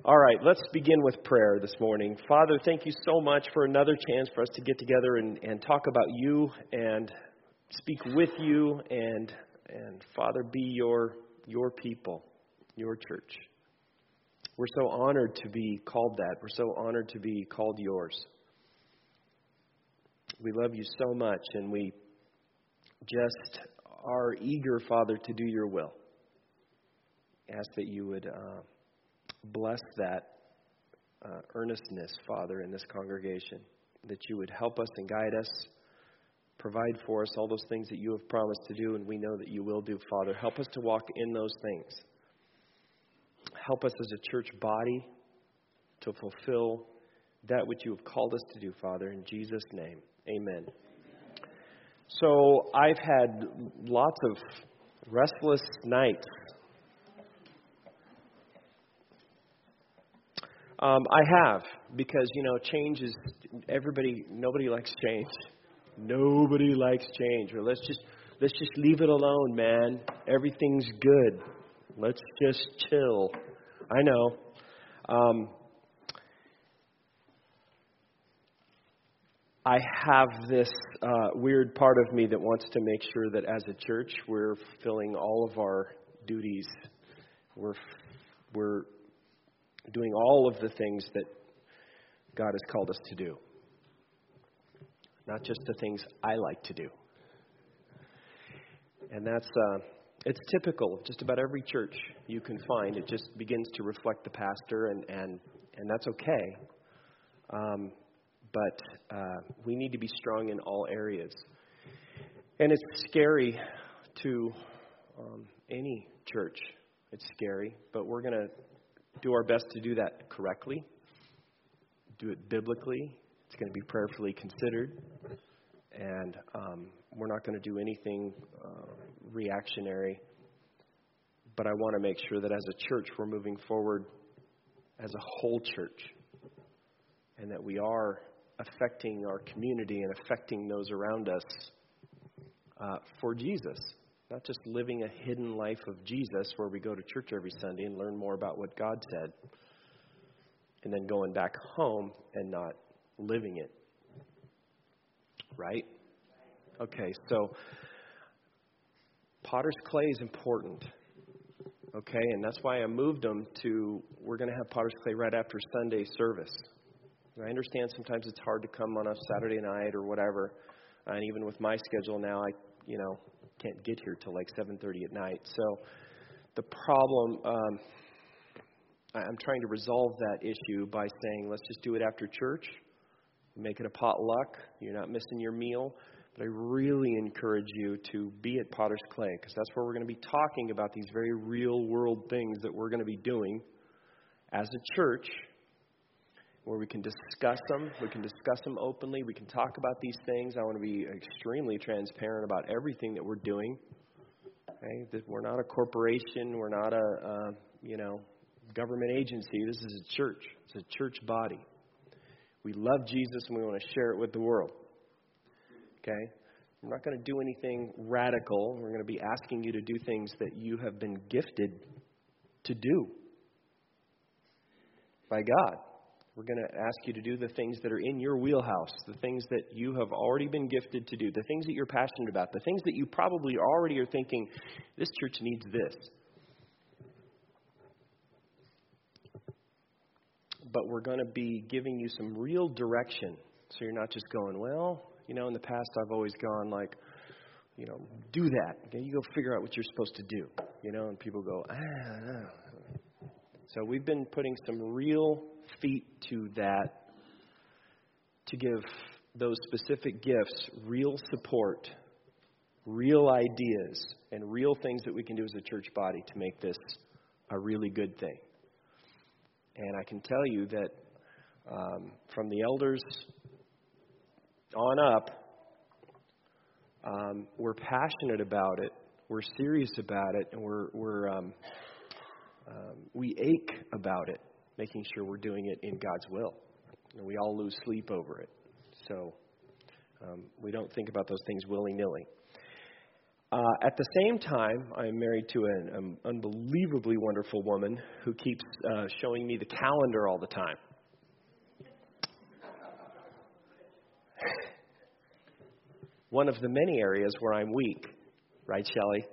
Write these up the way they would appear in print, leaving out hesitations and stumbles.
All right, let's begin with prayer this morning. Father, thank you so much for another chance for us to get together and talk about you and speak with you and Father, be your people, your church. We're so honored to be called that. We're so honored to be called yours. We love you so much, and we just are eager, Father, to do your will. Ask that you would bless that earnestness, Father, in this congregation, that you would help us and guide us, provide for us all those things that you have promised to do, and we know that you will do, Father. Help us to walk in those things. Help us as a church body to fulfill that which you have called us to do, Father, in Jesus' name. Amen. So I've had lots of restless nights. I have, because, change is, nobody likes change. Nobody likes change. Or let's just leave it alone, man. Everything's good. Let's just chill. I know. I have this weird part of me that wants to make sure that as a church, we're fulfilling all of our duties. We're doing all of the things that God has called us to do. Not just the things I like to do. And that's, it's typical of just about every church you can find. It just begins to reflect the pastor, and that's okay. But we need to be strong in all areas. And it's scary to any church. It's scary, but we're going to do our best to do that correctly. Do it biblically. It's going to be prayerfully considered. And we're not going to do anything reactionary. But I want to make sure that as a church, we're moving forward as a whole church. And that we are affecting our community and affecting those around us for Jesus. Not just living a hidden life of Jesus where we go to church every Sunday and learn more about what God said. And then going back home and not living it. Right? Okay, so potter's clay is important. Okay, and that's why I moved them to, we're going to have potter's clay right after Sunday service. I understand sometimes it's hard to come on a Saturday night or whatever. And even with my schedule now, I can't get here till like 7:30 at night. So the problem, I'm trying to resolve that issue by saying, let's just do it after church. Make it a potluck. You're not missing your meal. But I really encourage you to be at Potter's Clay, because that's where we're going to be talking about these very real world things that we're going to be doing as a church, where we can discuss them. We can discuss them openly. We can talk about these things. I want to be extremely transparent about everything that we're doing. Okay? That we're not a corporation. We're not a government agency. This is a church. It's a church body. We love Jesus and we want to share it with the world. Okay? We're not going to do anything radical. We're going to be asking you to do things that you have been gifted to do by God. We're going to ask you to do the things that are in your wheelhouse, the things that you have already been gifted to do, the things that you're passionate about, the things that you probably already are thinking, this church needs this. But we're going to be giving you some real direction. So you're not just going, well, in the past I've always gone like, do that. Okay, you go figure out what you're supposed to do. And people go, So we've been putting some real feet to that to give those specific gifts real support, real ideas, and real things that we can do as a church body to make this a really good thing. And I can tell you that from the elders on up, we're passionate about it, we're serious about it, and we ache about it, making sure we're doing it in God's will. And we all lose sleep over it. So we don't think about those things willy-nilly. At the same time, I'm married to an unbelievably wonderful woman who keeps showing me the calendar all the time. One of the many areas where I'm weak. Right, Shelley?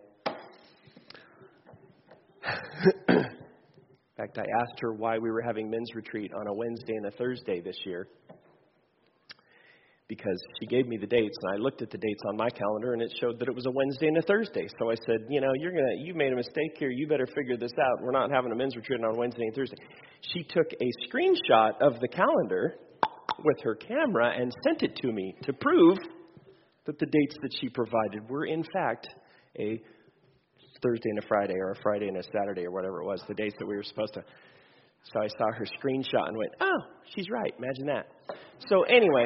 In fact, I asked her why we were having men's retreat on a Wednesday and a Thursday this year, because she gave me the dates, and I looked at the dates on my calendar, and it showed that it was a Wednesday and a Thursday. So I said, you made a mistake here. You better figure this out. We're not having a men's retreat on Wednesday and Thursday. She took a screenshot of the calendar with her camera and sent it to me to prove that the dates that she provided were, in fact, a Thursday and a Friday, or a Friday and a Saturday, or whatever it was, the dates that we were supposed to. So I saw her screenshot and went, oh, she's right. Imagine that. So anyway,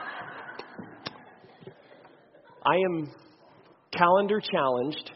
I am calendar challenged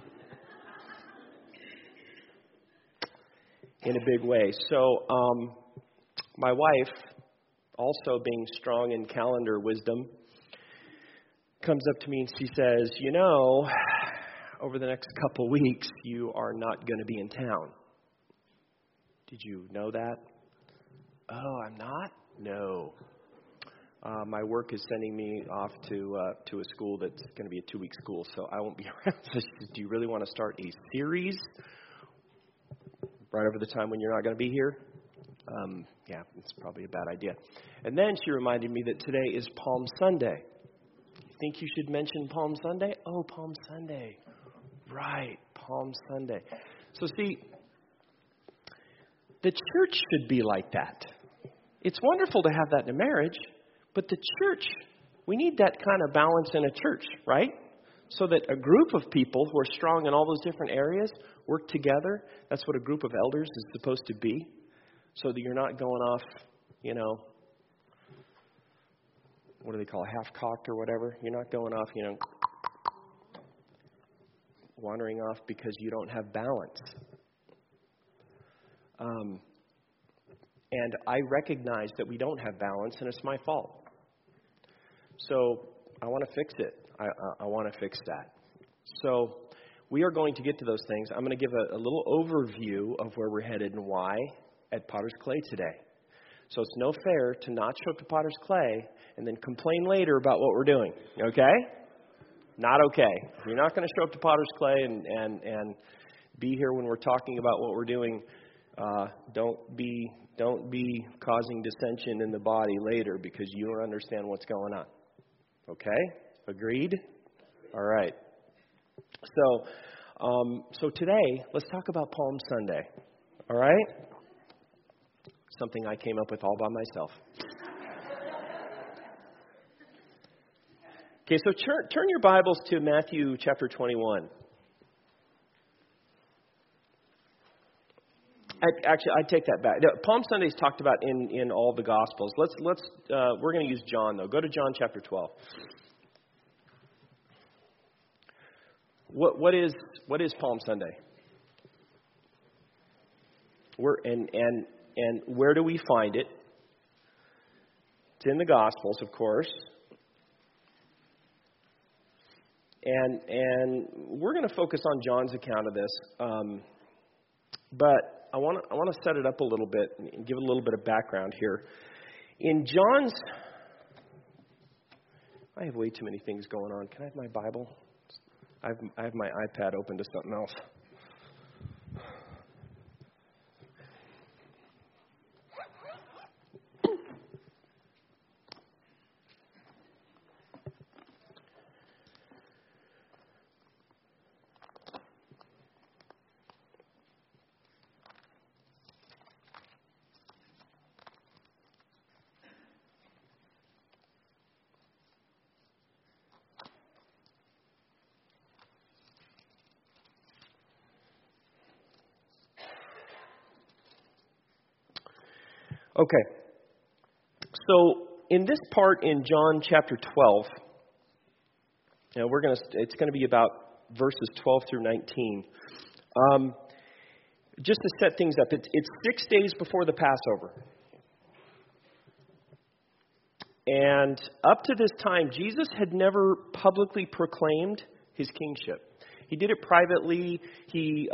in a big way. So my wife, also being strong in calendar wisdom, comes up to me and she says, over the next couple weeks, you are not going to be in town. Did you know that? Oh, I'm not? No. My work is sending me off to a school that's going to be a 2-week school, so I won't be around. So she said, do you really want to start a series right over the time when you're not going to be here? Yeah, it's probably a bad idea. And then she reminded me that today is Palm Sunday. You think you should mention Palm Sunday? Oh, Palm Sunday. Right, Palm Sunday. So see, the church should be like that. It's wonderful to have that in a marriage, but the church, we need that kind of balance in a church, right? So that a group of people who are strong in all those different areas work together. That's what a group of elders is supposed to be. So that you're not going off, what do they call it, half-cocked or whatever. You're not going off, wandering off because you don't have balance. And I recognize that we don't have balance, and it's my fault. So I want to fix it. I want to fix that. So we are going to get to those things. I'm going to give a little overview of where we're headed and why at Potter's Clay today. So it's no fair to not show up to Potter's Clay and then complain later about what we're doing. Okay? Not okay. You're not going to show up to Potter's Clay and be here when we're talking about what we're doing. Don't be causing dissension in the body later because you don't understand what's going on. Okay? Agreed? All right. So today, let's talk about Palm Sunday. All right? Something I came up with all by myself. Okay, so turn your Bibles to Matthew chapter 21. Actually, I take that back. Palm Sunday is talked about in all the Gospels. We're going to use John though. Go to John chapter 12. What is Palm Sunday? And where do we find it? It's in the Gospels, of course. And we're going to focus on John's account of this. But I want to set it up a little bit and give a little bit of background here. In John's, I have way too many things going on. Can I have my Bible? I have my iPad open to something else. Okay, so in this part in John chapter 12, it's going to be about verses 12 through 19. Just to set things up, it's 6 days before the Passover. And up to this time, Jesus had never publicly proclaimed his kingship. He did it privately. He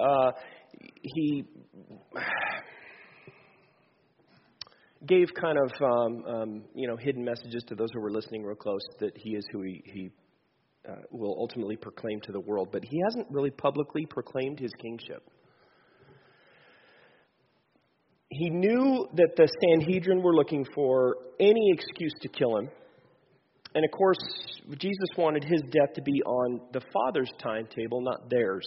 gave kind of hidden messages to those who were listening real close that he is who he will ultimately proclaim to the world. But he hasn't really publicly proclaimed his kingship. He knew that the Sanhedrin were looking for any excuse to kill him. And of course, Jesus wanted his death to be on the Father's timetable, not theirs.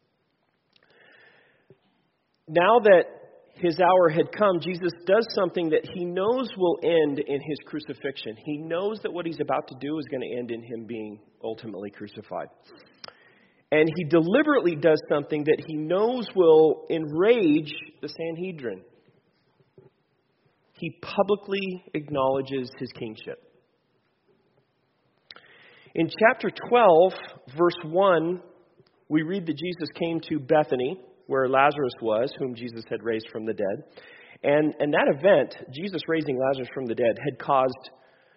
Now that his hour had come, Jesus does something that he knows will end in his crucifixion. He knows that what he's about to do is going to end in him being ultimately crucified. And he deliberately does something that he knows will enrage the Sanhedrin. He publicly acknowledges his kingship. In chapter 12, verse 1, we read that Jesus came to Bethany, where Lazarus was, whom Jesus had raised from the dead. And that event, Jesus raising Lazarus from the dead, had caused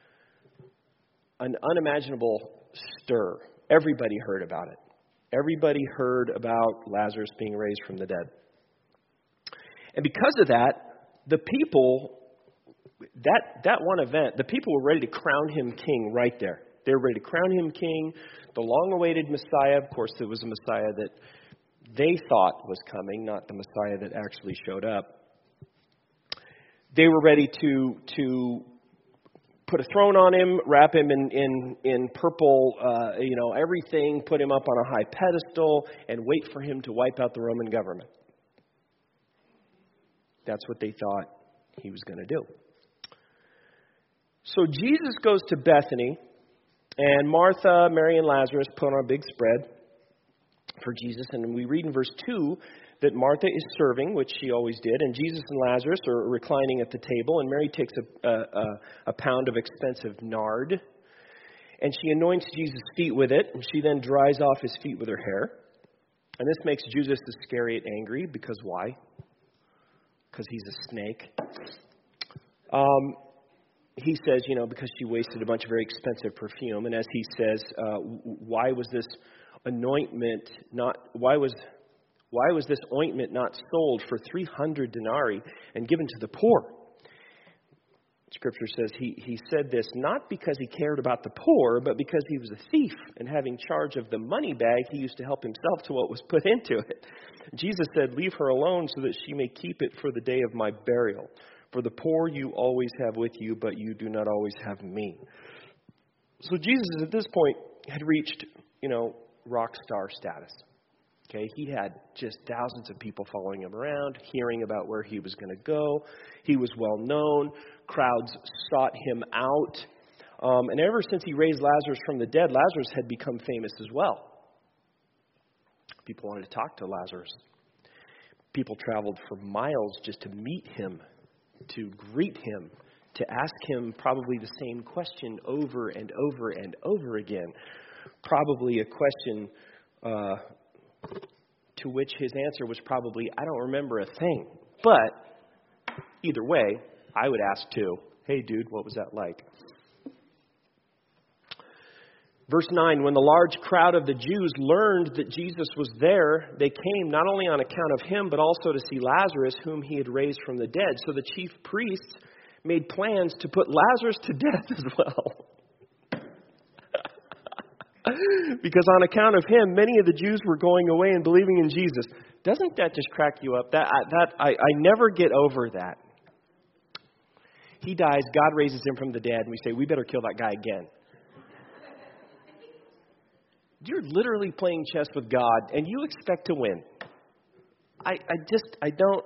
an unimaginable stir. Everybody heard about it. Everybody heard about Lazarus being raised from the dead. And because of that, the people, that one event, the people were ready to crown him king right there. They were ready to crown him king, the long-awaited Messiah. Of course, it was a Messiah that they thought was coming, not the Messiah that actually showed up. They were ready to put a throne on him, wrap him in purple, everything, put him up on a high pedestal, and wait for him to wipe out the Roman government. That's what they thought he was going to do. So Jesus goes to Bethany, and Martha, Mary, and Lazarus put on a big spread for Jesus. And we read in verse 2 that Martha is serving, which she always did, and Jesus and Lazarus are reclining at the table, and Mary takes a pound of expensive nard, and she anoints Jesus' feet with it, and she then dries off his feet with her hair. And this makes Judas Iscariot angry, because why? Because he's a snake. He says, because she wasted a bunch of very expensive perfume. And as he says, why was this ointment not sold for 300 denarii and given to the poor? Scripture says he said this not because he cared about the poor, but because he was a thief, and having charge of the money bag, he used to help himself to what was put into it. Jesus said, "Leave her alone so that she may keep it for the day of my burial. For the poor you always have with you, but you do not always have me." So Jesus at this point had reached, rock star status. Okay, he had just thousands of people following him around, hearing about where he was going to go. He was well known. Crowds sought him out. And ever since he raised Lazarus from the dead, Lazarus had become famous as well. People wanted to talk to Lazarus. People traveled for miles just to meet him, to greet him, to ask him probably the same question over and over and over again. Probably a question to which his answer was probably, "I don't remember a thing." But either way, I would ask too, "Hey dude, what was that like?" Verse 9, when the large crowd of the Jews learned that Jesus was there, they came not only on account of him, but also to see Lazarus, whom he had raised from the dead. So the chief priests made plans to put Lazarus to death as well. Because on account of him, many of the Jews were going away and believing in Jesus. Doesn't that just crack you up? I never get over that. He dies, God raises him from the dead, and we say, we better kill that guy again. You're literally playing chess with God, and you expect to win. I don't.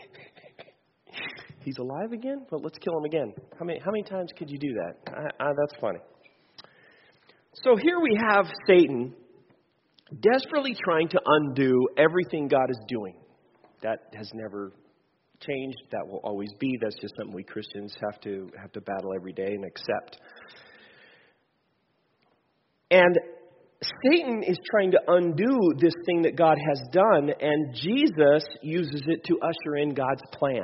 He's alive again? Well, let's kill him again. How many times could you do that? That's funny. So here we have Satan desperately trying to undo everything God is doing. That has never changed. That will always be. That's just something we Christians have to battle every day and accept. And Satan is trying to undo this thing that God has done, and Jesus uses it to usher in God's plan.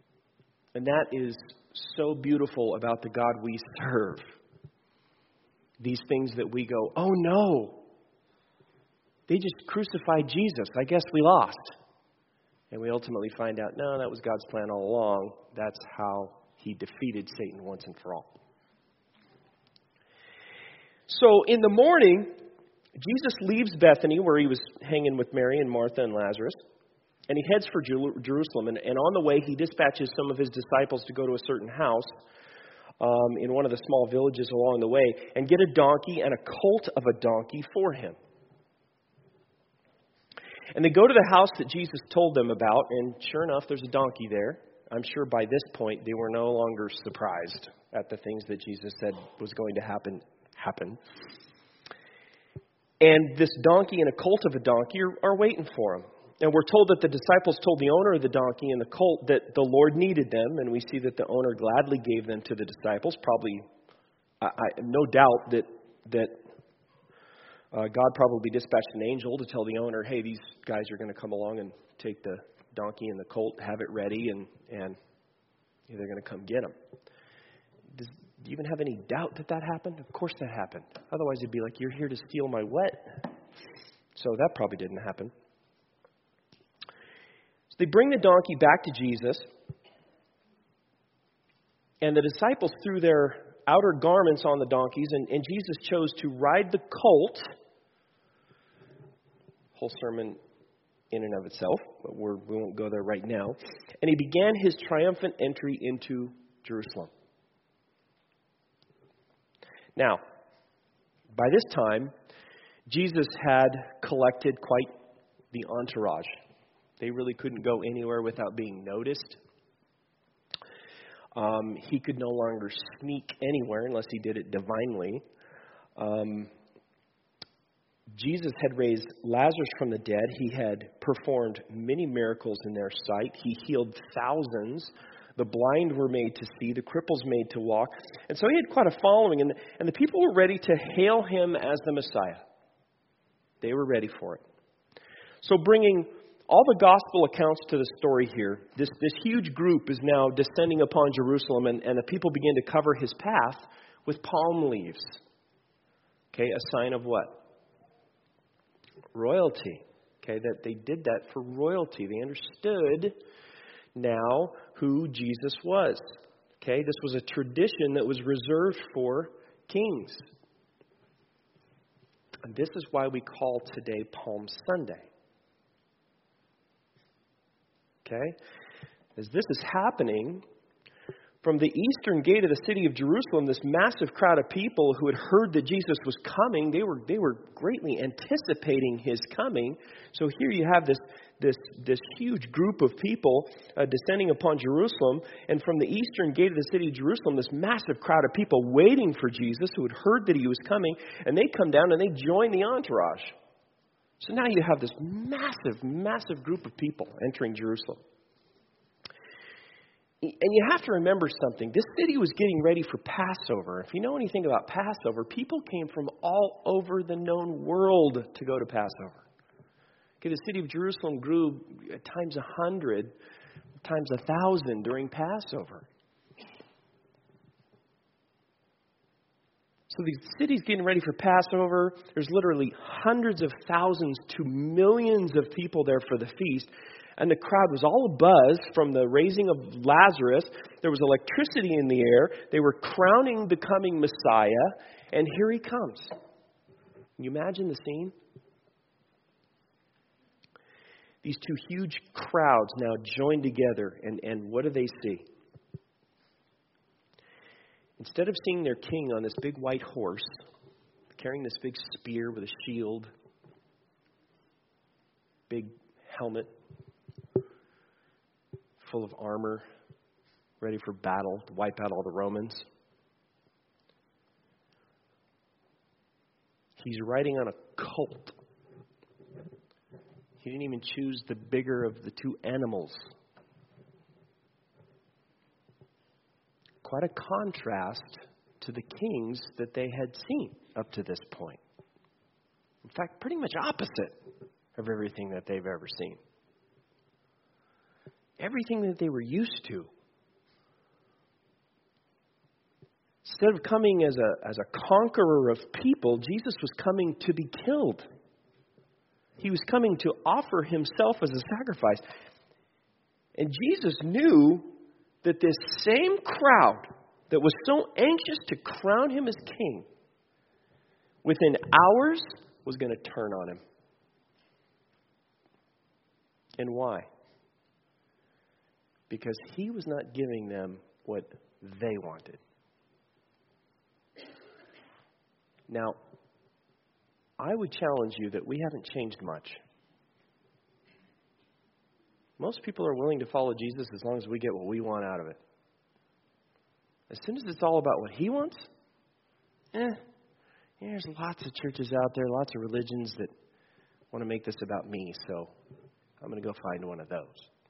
And that is so beautiful about the God we serve. these things that we go, oh no, they just crucified Jesus. I guess we lost. And we ultimately find out, no, that was God's plan all along. That's how he defeated Satan once and for all. So in the morning, Jesus leaves Bethany, where he was hanging with Mary and Martha and Lazarus, and he heads for Jerusalem. And on the way, he dispatches some of his disciples to go to a certain house in one of the small villages along the way and get a donkey and a colt of a donkey for him. And they go to the house that Jesus told them about, and sure enough, there's a donkey there. I'm sure by this point, they were no longer surprised at the things that Jesus said was going to happen. And this donkey and a colt of a donkey are waiting for him. And we're told that the disciples told the owner of the donkey and the colt that the Lord needed them, and we see that the owner gladly gave them to the disciples. Probably, no doubt that God probably dispatched an angel to tell the owner, hey, these guys are going to come along and take the donkey and the colt, have it ready, and they're going to come get them. Do you even have any doubt that happened? Of course that happened. Otherwise, it'd be like, you're here to steal my whet. So that probably didn't happen. So they bring the donkey back to Jesus, and the disciples threw their outer garments on the donkeys, and Jesus chose to ride the colt. Whole sermon in and of itself, but we won't go there right now. And he began his triumphant entry into Jerusalem. Now, by this time, Jesus had collected quite the entourage. They really couldn't go anywhere without being noticed. He could no longer sneak anywhere unless he did it divinely. Jesus had raised Lazarus from the dead. He had performed many miracles in their sight. He healed thousands. The blind were made to see. The cripples made to walk. And so he had quite a following. And the people were ready to hail him as the Messiah. They were ready for it. So bringing all the gospel accounts to the story here, this huge group is now descending upon Jerusalem, and the people begin to cover his path with palm leaves. Okay, a sign of what? Royalty. Okay, that they did that for royalty. They understood now who Jesus was. Okay, this was a tradition that was reserved for kings. And this is why we call today Palm Sunday. Okay? As this is happening, from the eastern gate of the city of Jerusalem, this massive crowd of people who had heard that Jesus was coming, they were greatly anticipating his coming. So here you have this huge group of people descending upon Jerusalem, and from the eastern gate of the city of Jerusalem, this massive crowd of people waiting for Jesus who had heard that he was coming, and they come down and they join the entourage. So now you have this massive group of people entering Jerusalem. And you have to remember something. This city was getting ready for Passover. If you know anything about Passover, people came from all over the known world to go to Passover. Okay, the city of Jerusalem grew times 100, times 1,000 during Passover. So the city's getting ready for Passover. There's literally hundreds of thousands to millions of people there for the feast. And the crowd was all abuzz from the raising of Lazarus. There was electricity in the air. They were crowning the coming Messiah. And here he comes. Can you imagine the scene? These two huge crowds now join together. And what do they see? Instead of seeing their king on this big white horse, carrying this big spear with a shield, big helmet, full of armor, ready for battle, to wipe out all the Romans. He's riding on a colt. He didn't even choose the bigger of the two animals. Quite a contrast to the kings that they had seen up to this point. In fact, pretty much opposite of everything that they've ever seen. Everything that they were used to. Instead of coming as a conqueror of people, Jesus was coming to be killed. He was coming to offer himself as a sacrifice. And Jesus knew that this same crowd that was so anxious to crown him as king, within hours was going to turn on him. And why? Because he was not giving them what they wanted. Now, I would challenge you that we haven't changed much. Most people are willing to follow Jesus as long as we get what we want out of it. As soon as it's all about what he wants, there's lots of churches out there, lots of religions that want to make this about me, so I'm going to go find one of those.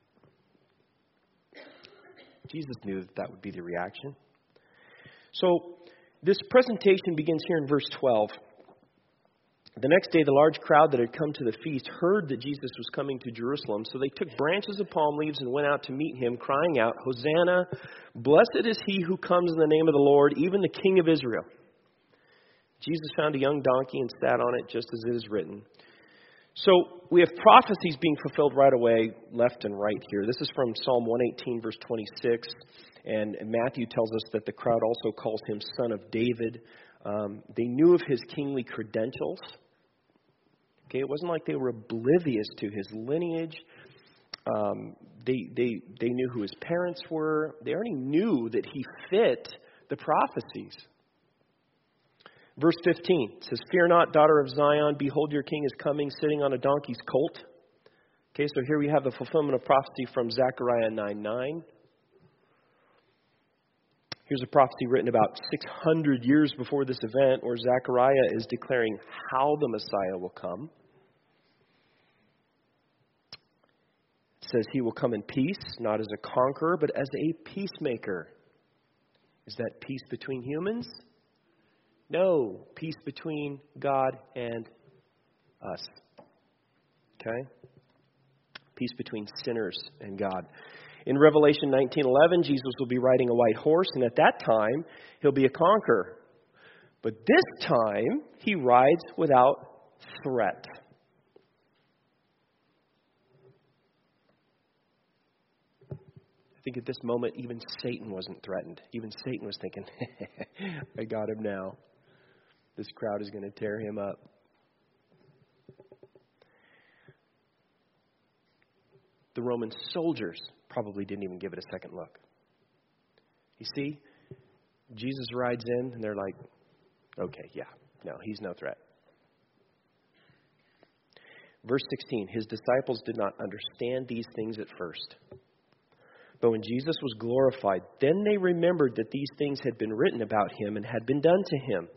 Jesus knew that would be the reaction. So this presentation begins here in verse 12. The next day, the large crowd that had come to the feast heard that Jesus was coming to Jerusalem. So they took branches of palm leaves and went out to meet him, crying out, "Hosanna, blessed is he who comes in the name of the Lord, even the King of Israel." Jesus found a young donkey and sat on it, just as it is written. So we have prophecies being fulfilled right away, left and right here. This is from Psalm 118, verse 26. And Matthew tells us that the crowd also calls him Son of David. They knew of his kingly credentials. Okay, it wasn't like they were oblivious to his lineage. They knew who his parents were. They already knew that he fit the prophecies. Verse 15 says, "Fear not, daughter of Zion. Behold, your king is coming, sitting on a donkey's colt." Okay, so here we have the fulfillment of prophecy from Zechariah 9:9. Here's a prophecy written about 600 years before this event, where Zechariah is declaring how the Messiah will come. It says he will come in peace, not as a conqueror, but as a peacemaker. Is that peace between humans? No, peace between God and us. Okay? Peace between sinners and God. In Revelation 19:11, Jesus will be riding a white horse, and at that time, he'll be a conqueror. But this time, he rides without threat. I think at this moment, even Satan wasn't threatened. Even Satan was thinking, I got him now. This crowd is going to tear him up. The Roman soldiers probably didn't even give it a second look. You see, Jesus rides in, and they're like, okay, yeah, no, he's no threat. Verse 16, his disciples did not understand these things at first. But when Jesus was glorified, then they remembered that these things had been written about him and had been done to him.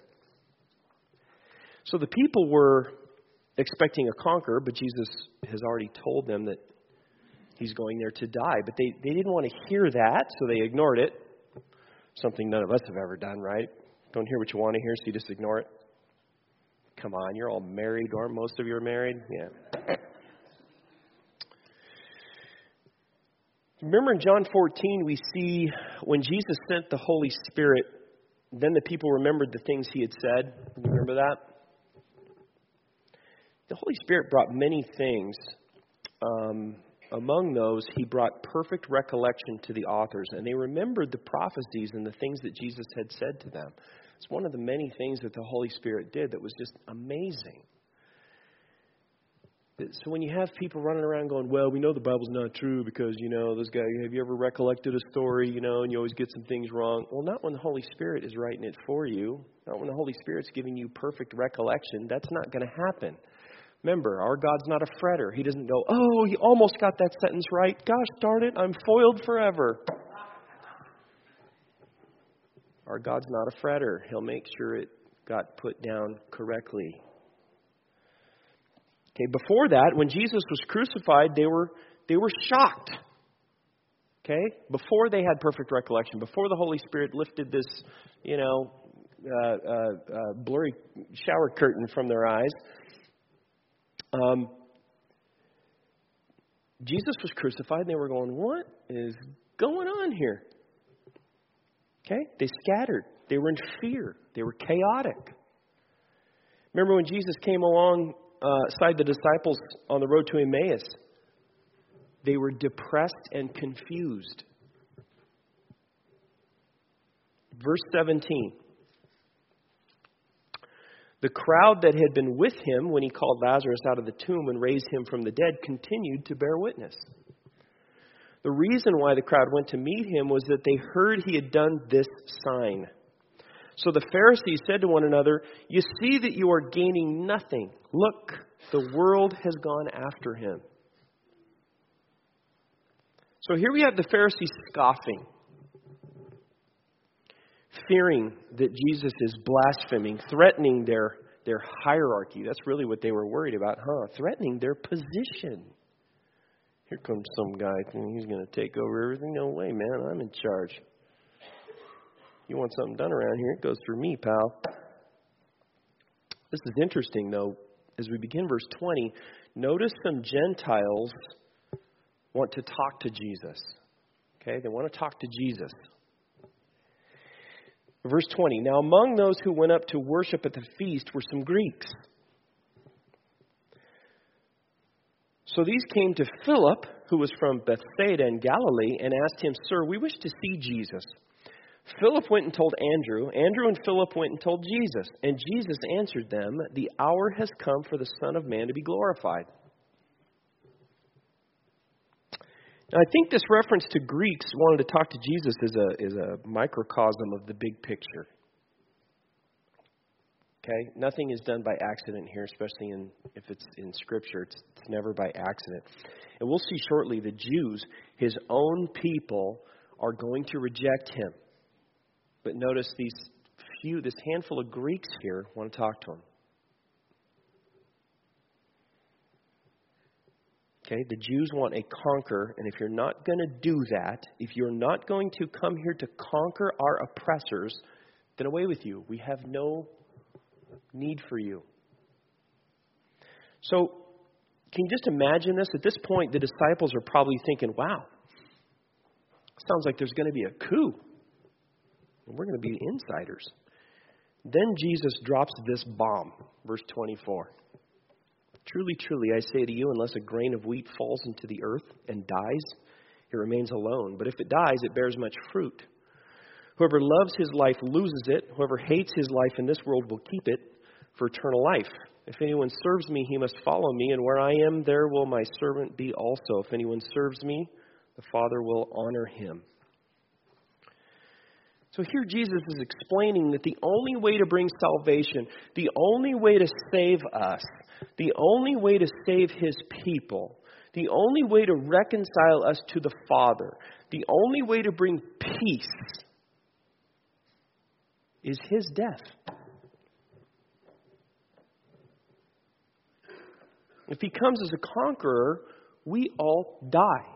So the people were expecting a conqueror, but Jesus has already told them that he's going there to die. But they didn't want to hear that, so they ignored it. Something none of us have ever done, right? Don't hear what you want to hear, so you just ignore it. Come on, you're all married, aren't most of you are married? Yeah. Remember in John 14, we see when Jesus sent the Holy Spirit, then the people remembered the things he had said. You remember that? The Holy Spirit brought many things. Among those, he brought perfect recollection to the authors, and they remembered the prophecies and the things that Jesus had said to them. It's one of the many things that the Holy Spirit did that was just amazing. So when you have people running around going, well, we know the Bible's not true because, those guys, have you ever recollected a story, and you always get some things wrong? Well, not when the Holy Spirit is writing it for you. Not when the Holy Spirit's giving you perfect recollection. That's not going to happen. Remember, our God's not a fretter. He doesn't go, oh, he almost got that sentence right. Gosh darn it, I'm foiled forever. Our God's not a fretter. He'll make sure it got put down correctly. Okay, before that, when Jesus was crucified, they were shocked. Okay? Before they had perfect recollection, before the Holy Spirit lifted this, blurry shower curtain from their eyes, Jesus was crucified, and they were going, what is going on here? Okay? They scattered. They were in fear. They were chaotic. Remember when Jesus came alongside the disciples on the road to Emmaus? They were depressed and confused. Verse 17. The crowd that had been with him when he called Lazarus out of the tomb and raised him from the dead continued to bear witness. The reason why the crowd went to meet him was that they heard he had done this sign. So the Pharisees said to one another, "You see that you are gaining nothing. Look, the world has gone after him." So here we have the Pharisees scoffing, fearing that Jesus is blaspheming, threatening their hierarchy. That's really what they were worried about, threatening their position. Here comes some guy thinking he's going to take over everything. No way, man. I'm in charge. You want something done around here, it goes through me, pal. This is interesting, though. As we begin verse 20, notice some Gentiles want to talk to Jesus. Okay, they want to talk to Jesus. Verse 20, now among those who went up to worship at the feast were some Greeks. So these came to Philip, who was from Bethsaida in Galilee, and asked him, "Sir, we wish to see Jesus." Philip went and told Andrew. Andrew and Philip went and told Jesus. And Jesus answered them, "The hour has come for the Son of Man to be glorified." Now, I think this reference to Greeks wanting to talk to Jesus is a microcosm of the big picture. Okay? Nothing is done by accident here, especially if it's in Scripture. It's never by accident. And we'll see shortly the Jews, his own people, are going to reject him. But notice this handful of Greeks here want to talk to him. Okay, the Jews want a conqueror, and if you're not going to do that, if you're not going to come here to conquer our oppressors, then away with you. We have no need for you. So, can you just imagine this? At this point, the disciples are probably thinking, wow, sounds like there's going to be a coup. We're going to be insiders. Then Jesus drops this bomb, verse 24. Truly, truly, I say to you, unless a grain of wheat falls into the earth and dies, it remains alone. But if it dies, it bears much fruit. Whoever loves his life loses it. Whoever hates his life in this world will keep it for eternal life. If anyone serves me, he must follow me, and where I am, there will my servant be also. If anyone serves me, the Father will honor him. So here Jesus is explaining that the only way to bring salvation, the only way to save us, the only way to save his people, the only way to reconcile us to the Father, the only way to bring peace is his death. If he comes as a conqueror, we all die.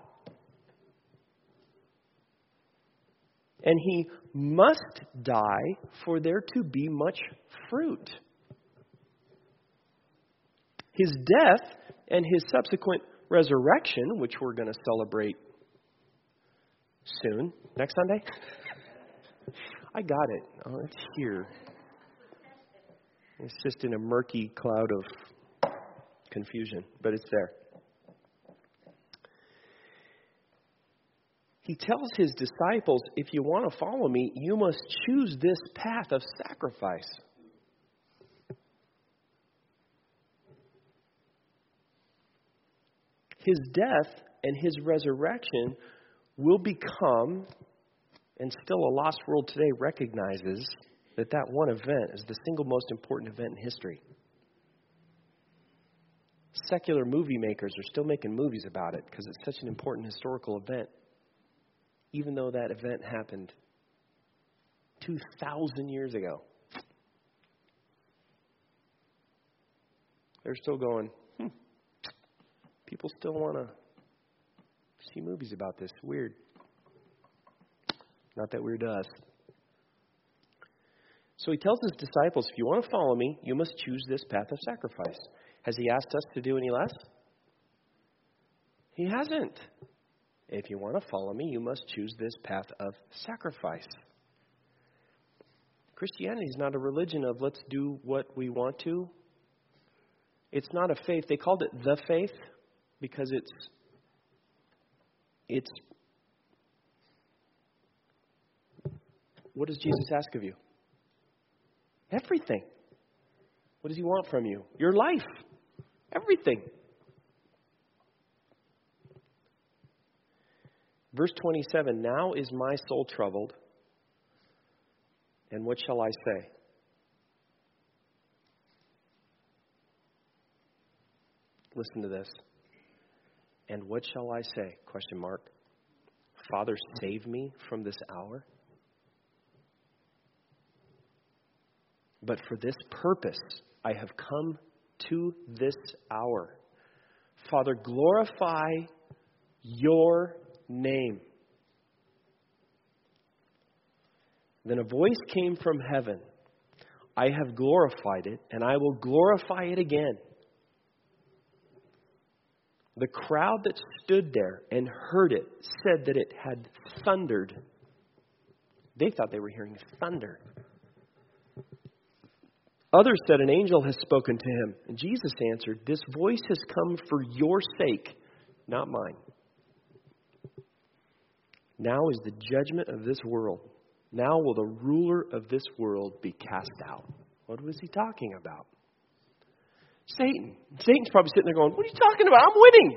And he must die for there to be much fruit. His death and his subsequent resurrection, which we're going to celebrate soon, next Sunday. I got it. Oh, it's here. It's just in a murky cloud of confusion, but it's there. He tells his disciples, if you want to follow me, you must choose this path of sacrifice. His death and his resurrection will become, and still a lost world today recognizes, that one event is the single most important event in history. Secular movie makers are still making movies about it because it's such an important historical event. Even though that event happened 2,000 years ago. They're still going, people still want to see movies about this. Weird. Not that weird to us. So he tells his disciples, if you want to follow me, you must choose this path of sacrifice. Has he asked us to do any less? He hasn't. If you want to follow me, you must choose this path of sacrifice. Christianity is not a religion of let's do what we want to. It's not a faith. They called it the faith because it's what does Jesus ask of you? Everything. What does he want from you? Your life. Everything. Verse 27, now is my soul troubled, and what shall I say? Listen to this. And what shall I say? Question mark. Father, save me from this hour. But for this purpose I have come to this hour. Father, glorify your name. Then a voice came from heaven. I have glorified it, and I will glorify it again. The crowd that stood there and heard it said that it had thundered. They thought they were hearing thunder. Others said an angel has spoken to him. And Jesus answered, this voice has come for your sake, not mine. Now is the judgment of this world. Now will the ruler of this world be cast out. What was he talking about? Satan. Satan's probably sitting there going, what are you talking about? I'm winning.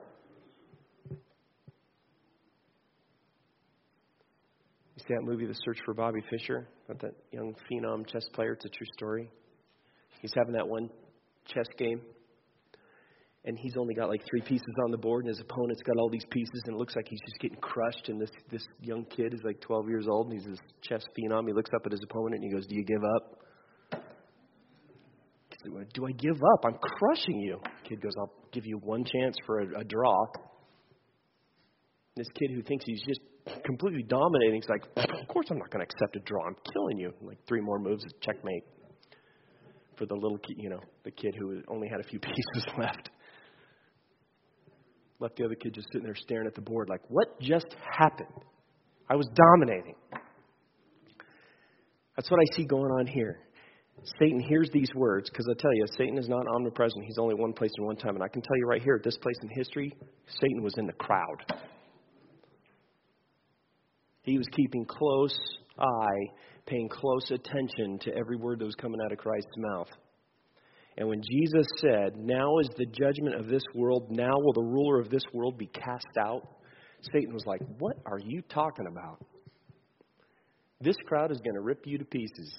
You see that movie, The Search for Bobby Fischer? About that young phenom chess player. It's a true story. He's having that one chess game. And he's only got like 3 pieces on the board, and his opponent's got all these pieces, and it looks like he's just getting crushed. And this young kid is like 12 years old, and he's this chess phenom. He looks up at his opponent, and he goes, do you give up? He said, do I give up? I'm crushing you. The kid goes, I'll give you one chance for a draw. This kid who thinks he's just completely dominating, he's like, of course I'm not going to accept a draw. I'm killing you. Like 3 more moves, checkmate. For the little kid, the kid who only had a few pieces left. Left the other kid just sitting there staring at the board like, what just happened? I was dominating. That's what I see going on here. Satan hears these words, because I tell you, Satan is not omnipresent. He's only one place and one time. And I can tell you right here, at this place in history, Satan was in the crowd. He was keeping close eye, paying close attention to every word that was coming out of Christ's mouth. And when Jesus said, now is the judgment of this world, now will the ruler of this world be cast out, Satan was like, what are you talking about? This crowd is going to rip you to pieces.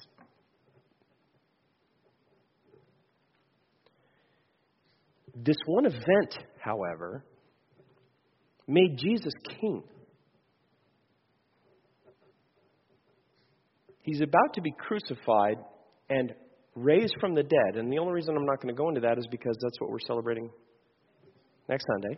This one event, however, made Jesus king. He's about to be crucified and raised from the dead. And the only reason I'm not going to go into that is because that's what we're celebrating next Sunday.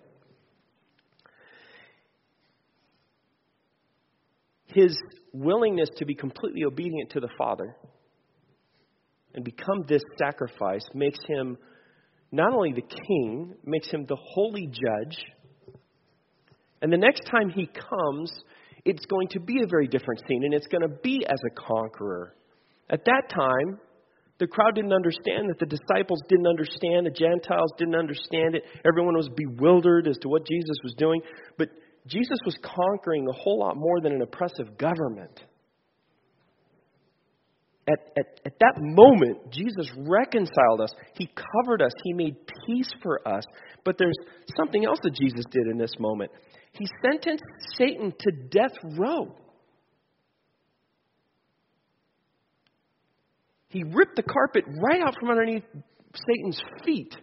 His willingness to be completely obedient to the Father and become this sacrifice makes him not only the king, makes him the holy judge. And the next time he comes, it's going to be a very different scene, and it's going to be as a conqueror. At that time, the crowd didn't understand that. The disciples didn't understand. The Gentiles didn't understand it. Everyone was bewildered as to what Jesus was doing. But Jesus was conquering a whole lot more than an oppressive government. At that moment, Jesus reconciled us. He covered us. He made peace for us. But there's something else that Jesus did in this moment. He sentenced Satan to death row. He ripped the carpet right out from underneath Satan's feet.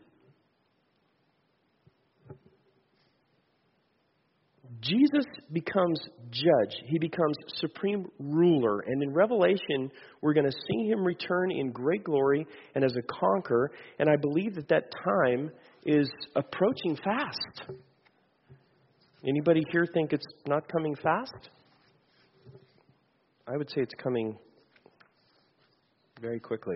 Jesus becomes judge. He becomes supreme ruler. And in Revelation, we're going to see him return in great glory and as a conqueror. And I believe that time is approaching fast. Anybody here think it's not coming fast? I would say it's coming very quickly.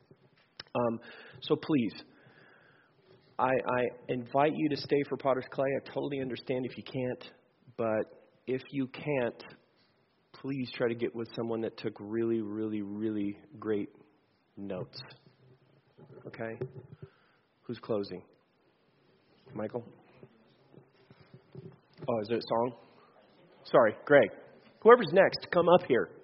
So please, I invite you to stay for Potter's Clay. I totally understand if you can't. But if you can't, please try to get with someone that took really, really, really great notes. Okay? Who's closing? Michael? Oh, is it a song? Sorry, Greg. Whoever's next, come up here.